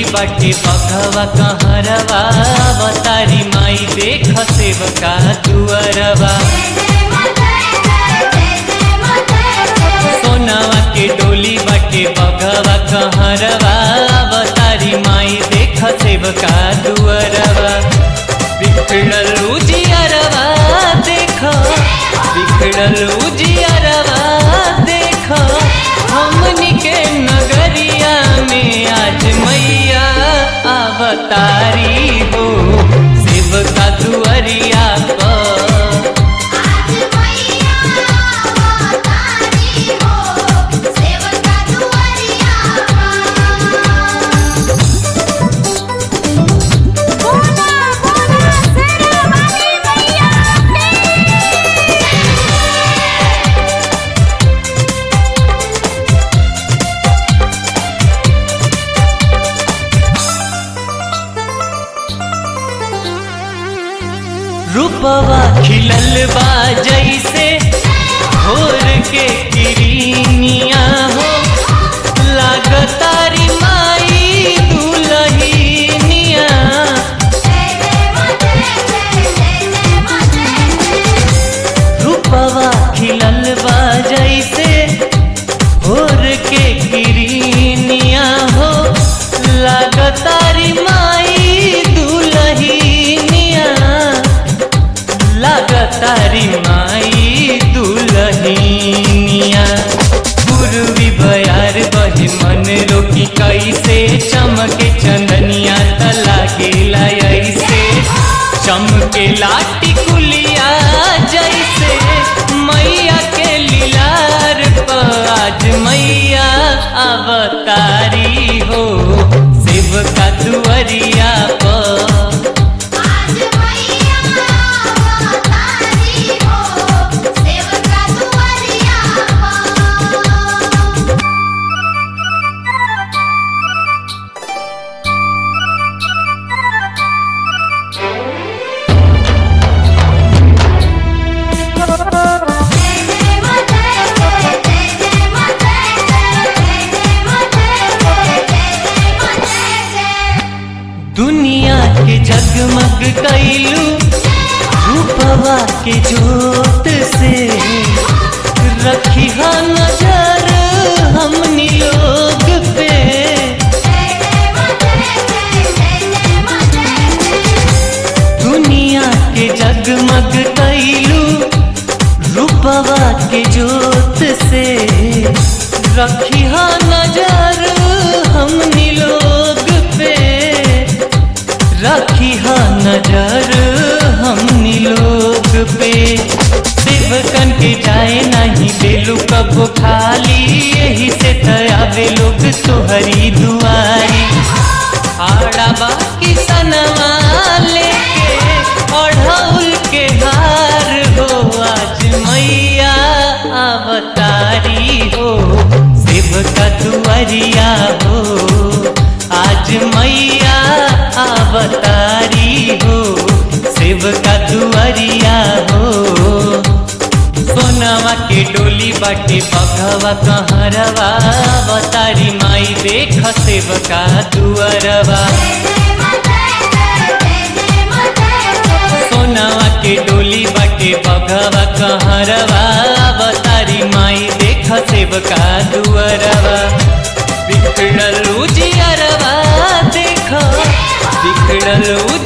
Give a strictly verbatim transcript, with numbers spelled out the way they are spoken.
बाटे बघवा कहरवा अवतारी माई देख सेवका दुअरवा। सोनावा के डोली बाटे बघवा कहरवा अवतारी माई देख सेवका दुअरवा। बिखड़ल उजियरवा देख बिखड़ल उजियरवा देख हमनी के नगरिया में आज मैया अवतारी हो सेवका दुअरिया पर। रूपवा खिलल बा जैसे भोर के किरनिया हो लागतारी माई दुलहिनिया। रूपवा खिलल बा जैसे भोर के किरनिया हो लागतारी माई दुलहिनिया। लागतारी माई दुलहिनिया। पूर्वी बयार बहे मन रोकी कैसे चमके चंदनिया त लागेला ऐसे चमके लाटी कुलिया जैसे मैया के लीलार पर आज मैया अवतारी हो सेवका दुअरिया पर। दुनिया के जगमग कैलू रूपवा के जोत से रखी हा नजर हमनी लोग पे। दुनिया के जगमग कैलू रूपवा के जोत से रखी हा नजर हमनी लोग पे। रखी हा नजर हमनी लोग पे। सेवकन के जाए नहीं बेलू कबो खाली यही से तयावे लोग तोहरी दुआरी। आड़ा बाकी सनवा लेके ओढ़ौल के हार हो आज मैया अवतारी हो सेवका दुअरिया हो आज मैया अवतारी हो सेवका दुअरिया हो। सोनावा के डोली बाटे बघवा कहरवा अवतारी माई देख सेवका दुअरवा। सोनावा के डोली बाटे बघवा कहरवा अवतारी माई देख सेवका दुअरवा। बिखड़ल उजियरवा देख बिखड़ल